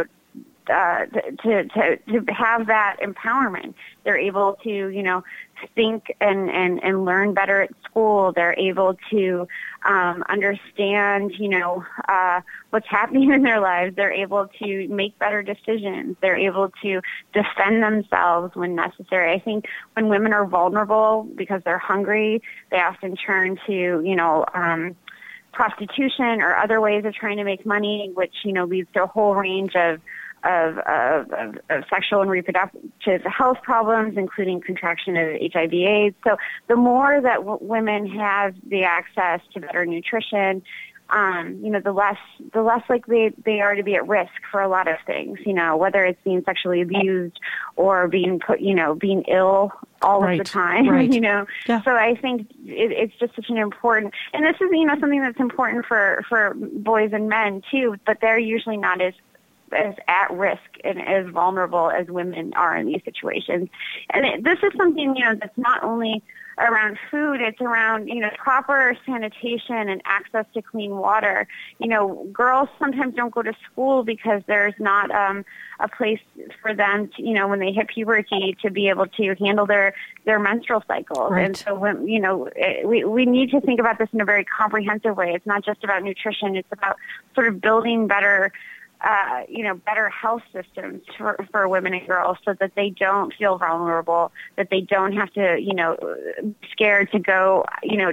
to have that empowerment. They're able to, think and learn better at school. They're able to understand, what's happening in their lives. They're able to make better decisions. They're able to defend themselves when necessary. I think when women are vulnerable because they're hungry, they often turn to, prostitution or other ways of trying to make money, which, leads to a whole range of sexual and reproductive health problems, including contraction of HIV/AIDS. So the more that women have the access to better nutrition, the less likely they are to be at risk for a lot of things, whether it's being sexually abused or being being ill all of the time, Yeah. So I think it's just such an important, and this is, something that's important for boys and men too, but they're usually not as at risk and as vulnerable as women are in these situations. And this is something, that's not only around food, it's around, proper sanitation and access to clean water. Girls sometimes don't go to school because there's not a place for them to, when they hit puberty, to be able to handle their menstrual cycles. Right. And so, we need to think about this in a very comprehensive way. It's not just about nutrition. It's about sort of building better better health systems for women and girls so that they don't feel vulnerable, that they don't have to, scared to go,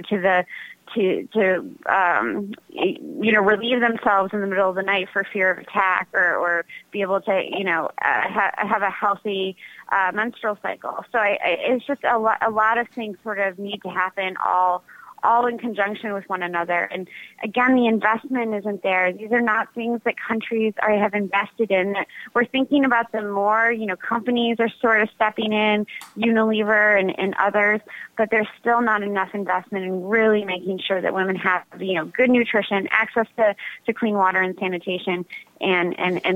relieve themselves in the middle of the night for fear of attack or be able to, have a healthy menstrual cycle. So it's just a lot of things sort of need to happen all in conjunction with one another. And again, the investment isn't there. These are not things that countries have invested in. We're thinking about them more. Companies are sort of stepping in, Unilever and others, but there's still not enough investment in really making sure that women have, good nutrition, access to clean water and sanitation, and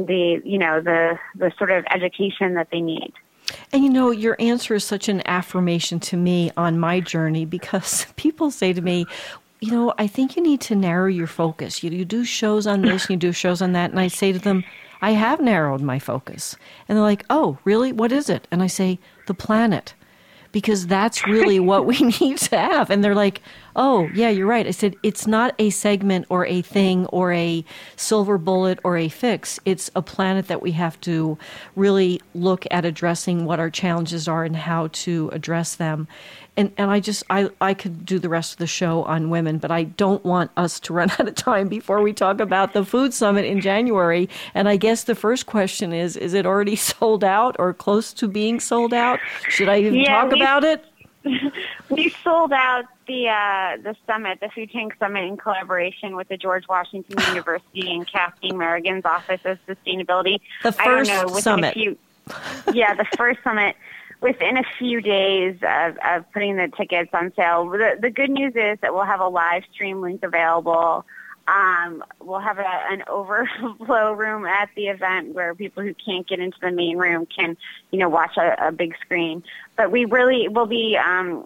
the sort of education that they need. And your answer is such an affirmation to me on my journey, because people say to me, I think you need to narrow your focus. You do shows on this, you do shows on that. And I say to them, I have narrowed my focus. And they're like, oh, really? What is it? And I say, the planet. Because that's really what we need to have. And they're like, oh, yeah, you're right. I said, it's not a segment or a thing or a silver bullet or a fix. It's a planet that we have to really look at addressing what our challenges are and how to address them. And I could do the rest of the show on women, but I don't want us to run out of time before we talk about the Food Summit in January. And I guess the first question is it already sold out or close to being sold out? Should I even talk about it? We sold out the summit, the Food Tank Summit, in collaboration with the George Washington University and Kathleen Merrigan's Office of Sustainability. The first summit. The first summit. Within a few days of putting the tickets on sale. The good news is that we'll have a live stream link available. We'll have an overflow room at the event where people who can't get into the main room can, watch a big screen. But we really will be,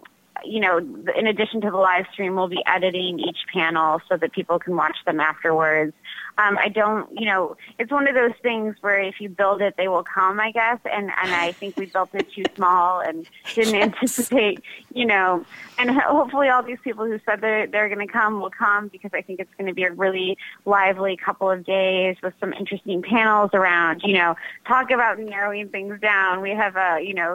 in addition to the live stream, we'll be editing each panel so that people can watch them afterwards. It's one of those things where if you build it, they will come, I guess. And I think we built it too small and didn't anticipate, and hopefully all these people who said they're going to come will come, because I think it's going to be a really lively couple of days with some interesting panels around, talk about narrowing things down. We have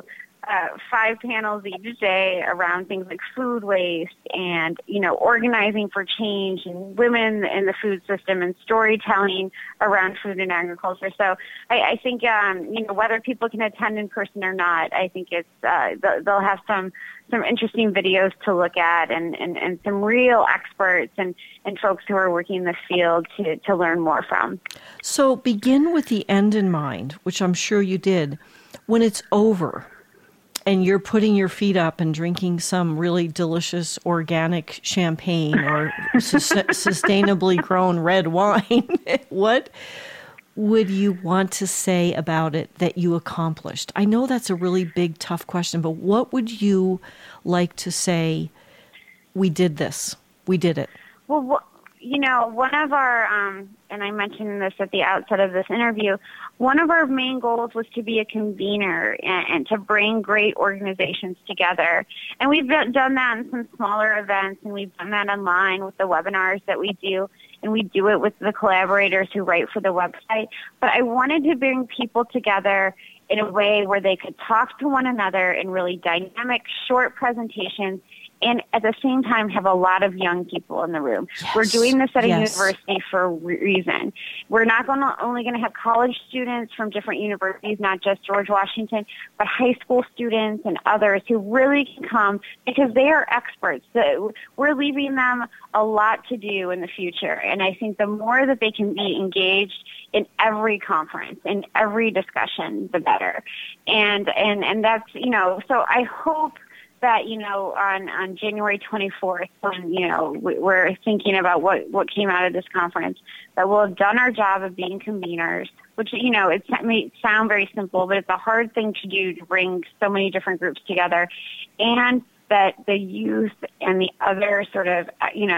5 panels each day around things like food waste and, organizing for change and women in the food system and storytelling around food and agriculture. So I think, whether people can attend in person or not, I think it's they'll have some interesting videos to look at and some real experts and folks who are working in the field to learn more from. So begin with the end in mind, which I'm sure you did. When it's over and you're putting your feet up and drinking some really delicious organic champagne or sustainably grown red wine, what would you want to say about it that you accomplished? I know that's a really big, tough question, but what would you like to say, we did this, we did it? Well, one of our, and I mentioned this at the outset of this interview, one of our main goals was to be a convener and to bring great organizations together. And we've done that in some smaller events, and we've done that online with the webinars that we do, and we do it with the collaborators who write for the website. But I wanted to bring people together in a way where they could talk to one another in really dynamic, short presentations, and at the same time have a lot of young people in the room. Yes. We're doing this at a university for a reason. We're not only going to have college students from different universities, not just George Washington, but high school students and others who really can come because they are experts. We're leaving them a lot to do in the future. And I think the more that they can be engaged in every conference, in every discussion, the better. And that's, so I hope that, on January 24th, when, we're thinking about what came out of this conference, that we'll have done our job of being conveners, which, it may sound very simple, but it's a hard thing to do to bring so many different groups together, and that the youth and the other sort of,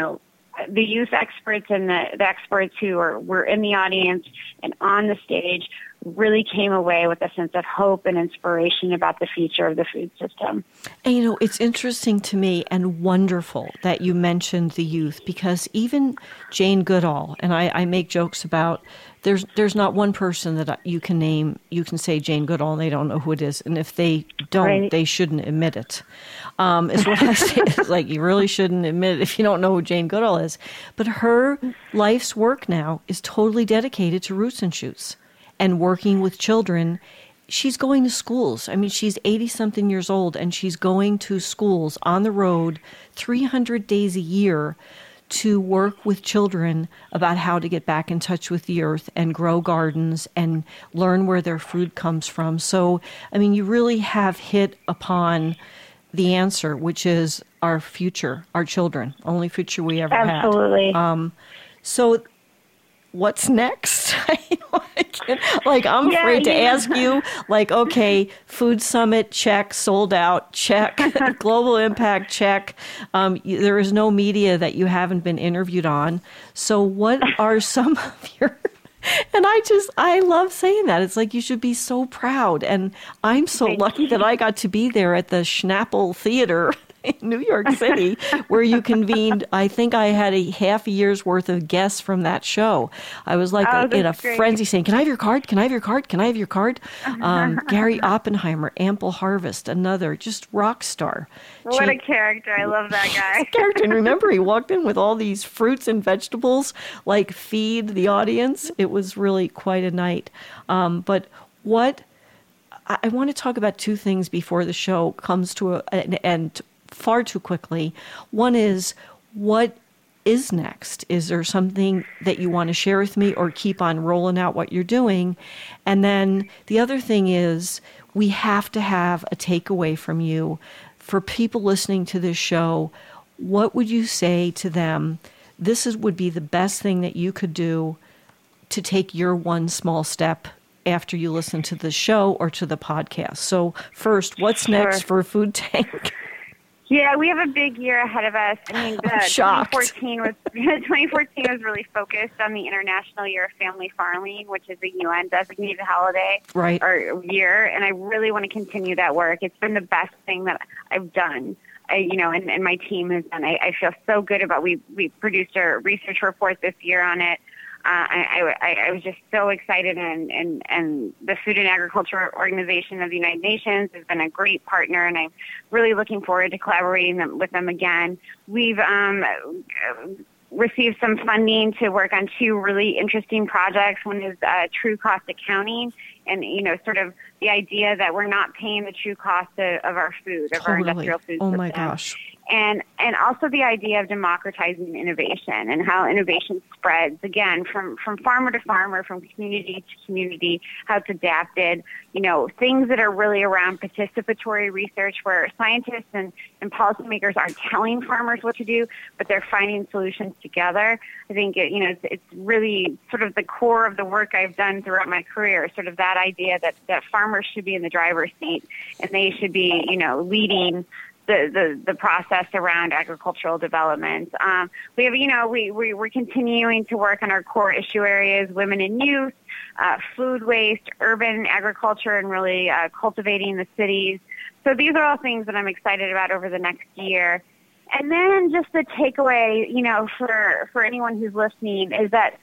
the youth experts and the experts who were in the audience and on the stage really came away with a sense of hope and inspiration about the future of the food system. And, it's interesting to me and wonderful that you mentioned the youth, because even Jane Goodall, and I make jokes about, there's not one person that you can name, you can say Jane Goodall and they don't know who it is. And if they don't, right, they shouldn't admit it. Is what I say. It's like, you really shouldn't admit it if you don't know who Jane Goodall is. But her life's work now is totally dedicated to Roots and Shoots and working with children. She's going to schools. I mean, she's 80-something years old, and she's going to schools on the road 300 days a year to work with children about how to get back in touch with the earth and grow gardens and learn where their food comes from. So, I mean, you really have hit upon the answer, which is our future, our children, only future we ever had. Absolutely. So what's next? I'm afraid to ask you, okay, Food Summit, check, sold out, check, Global Impact, check. There is no media that you haven't been interviewed on. So what are some of your... And I love saying that. It's like, you should be so proud. And I'm so lucky that I got to be there at the Schnapple Theater in New York City, where you convened. I think I had a half a year's worth of guests from that show. I was in a frenzy saying, can I have your card? Can I have your card? Can I have your card? Gary Oppenheimer, Ample Harvest, another just rock star. What a character. I love that guy. Character. And remember, he walked in with all these fruits and vegetables, feed the audience. It was really quite a night. But what I want to talk about two things before the show comes to an end far too quickly. One is, what is next? Is there something that you want to share with me, or keep on rolling out what you're doing? And then the other thing is, we have to have a takeaway from you. For people listening to this show, what would you say to them? Would be the best thing that you could do to take your one small step after you listen to the show or to the podcast. So first, what's next for Food Tank? Yeah, we have a big year ahead of us. I mean, 2014 was really focused on the International Year of Family Farming, which is a UN designated holiday or year, and I really want to continue that work. It's been the best thing that I've done. And my team has done. I feel so good about. We produced a research report this year on it. I was just so excited, and the Food and Agriculture Organization of the United Nations has been a great partner, and I'm really looking forward to collaborating with them again. We've received some funding to work on 2 really interesting projects. One is true cost accounting, and sort of the idea that we're not paying the true cost of our food, of our industrial food system. Oh my gosh. And also the idea of democratizing innovation and how innovation spreads, again, from farmer to farmer, from community to community, how it's adapted, things that are really around participatory research where scientists and policymakers aren't telling farmers what to do, but they're finding solutions together. I think, it's really sort of the core of the work I've done throughout my career, sort of that idea that farmers should be in the driver's seat and they should be, leading the process around agricultural development. We have, we're continuing to work on our core issue areas, women and youth, food waste, urban agriculture, and really cultivating the cities. So these are all things that I'm excited about over the next year. And then just the takeaway, for anyone who's listening is that,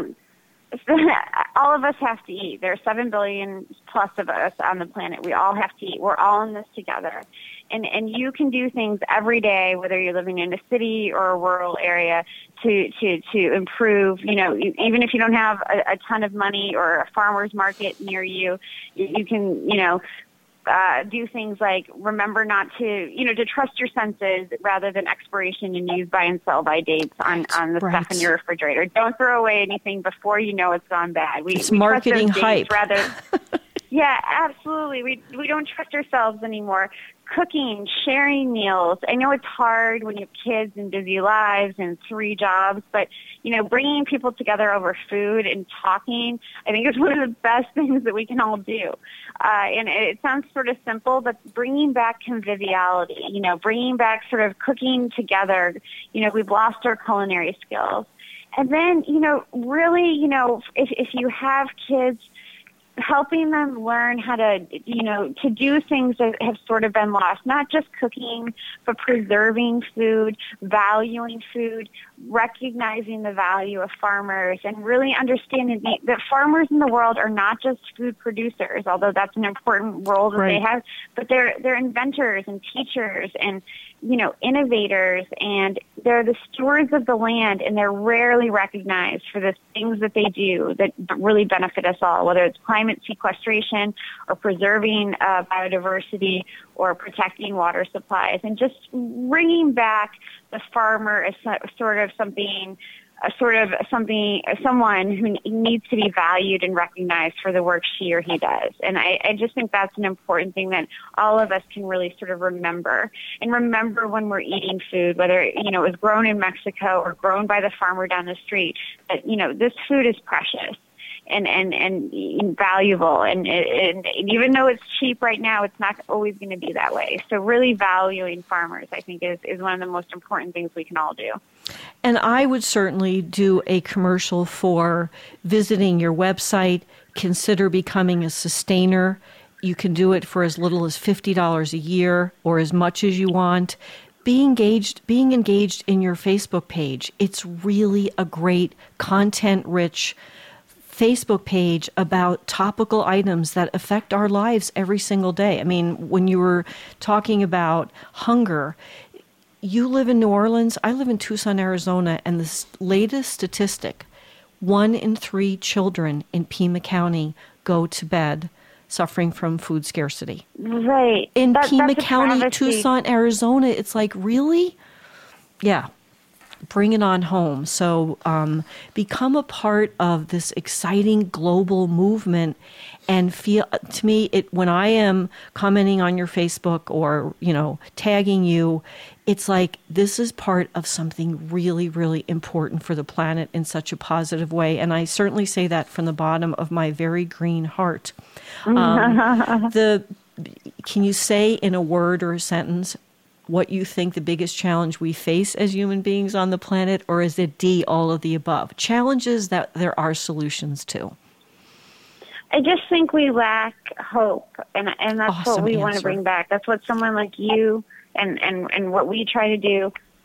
all of us have to eat. There are 7 billion plus of us on the planet. We all have to eat. We're all in this together. And you can do things every day, whether you're living in a city or a rural area, to improve, even if you don't have a ton of money or a farmer's market near you, you can, do things like remember not to, to trust your senses rather than expiration and use buy and sell by dates on the stuff in your refrigerator. Don't throw away anything before you know it's gone bad. It's marketing hype. Yeah, absolutely. We don't trust ourselves anymore. Cooking, sharing meals. I know it's hard when you have kids and busy lives and 3 jobs, but, bringing people together over food and talking, I think is one of the best things that we can all do. And it sounds sort of simple, but bringing back conviviality, bringing back sort of cooking together. We've lost our culinary skills. And then, really, if you have kids, helping them learn how to, to do things that have sort of been lost, not just cooking, but preserving food, valuing food, recognizing the value of farmers, and really understanding that farmers in the world are not just food producers, although that's an important role that they have, but they're inventors and teachers and, innovators, and they're the stewards of the land, and they're rarely recognized for the things that they do that really benefit us all, whether it's climate sequestration or preserving biodiversity or protecting water supplies, and just bringing back the farmer as someone who needs to be valued and recognized for the work she or he does. And I just think that's an important thing that all of us can really sort of remember. And remember when we're eating food, whether, it was grown in Mexico or grown by the farmer down the street, that, this food is precious and valuable. And even though it's cheap right now, it's not always going to be that way. So really valuing farmers, I think, is one of the most important things we can all do. And I would certainly do a commercial for visiting your website. Consider becoming a sustainer. You can do it for as little as $50 a year or as much as you want. Being engaged in your Facebook page. It's really a great content-rich Facebook page about topical items that affect our lives every single day. I mean, when you were talking about hunger, you live in New Orleans, I live in Tucson, Arizona, and the latest statistic, 1 in 3 children in Pima County go to bed suffering from food scarcity. Right. In Pima County, Tucson, Arizona, it's like, really? Yeah. Bring it on home. So become a part of this exciting global movement and feel, to me, when I am commenting on your Facebook or, tagging you, it's like this is part of something really, really important for the planet in such a positive way. And I certainly say that from the bottom of my very green heart. Can you say in a word or a sentence what you think the biggest challenge we face as human beings on the planet, or is it D, all of the above? Challenges that there are solutions to. I just think we lack hope, and that's awesome what we answer. Want to bring back. That's what someone like you and what we try to do,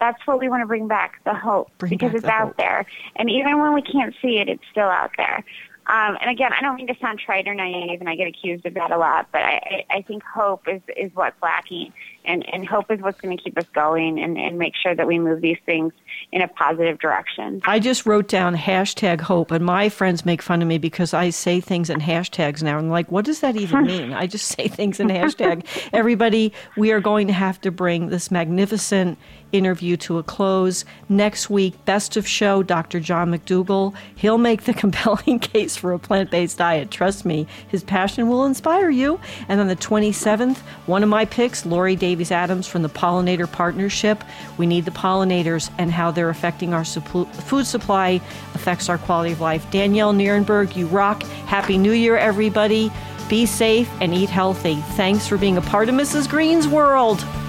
That's what we want to bring back, the hope, because it's out there. And even when we can't see it, it's still out there. And again, I don't mean to sound trite or naive, and I get accused of that a lot, but I think hope is what's lacking, and hope is what's going to keep us going and make sure that we move these things in a positive direction. I just wrote down #hope, and my friends make fun of me because I say things in hashtags now. And like, what does that even mean? I just say things in hashtag. Everybody, we are going to have to bring this magnificent interview to a close. Next week, Best of Show, Dr. John McDougall. He'll make the compelling case for a plant-based diet. Trust me, his passion will inspire you. And on the 27th, one of my picks, Lori Davies Adams from the Pollinator Partnership. We need the pollinators and how they're affecting our food supply, affects our quality of life. Danielle Nierenberg, you rock. Happy New Year, everybody. Be safe and eat healthy. Thanks for being a part of Mrs. Green's world.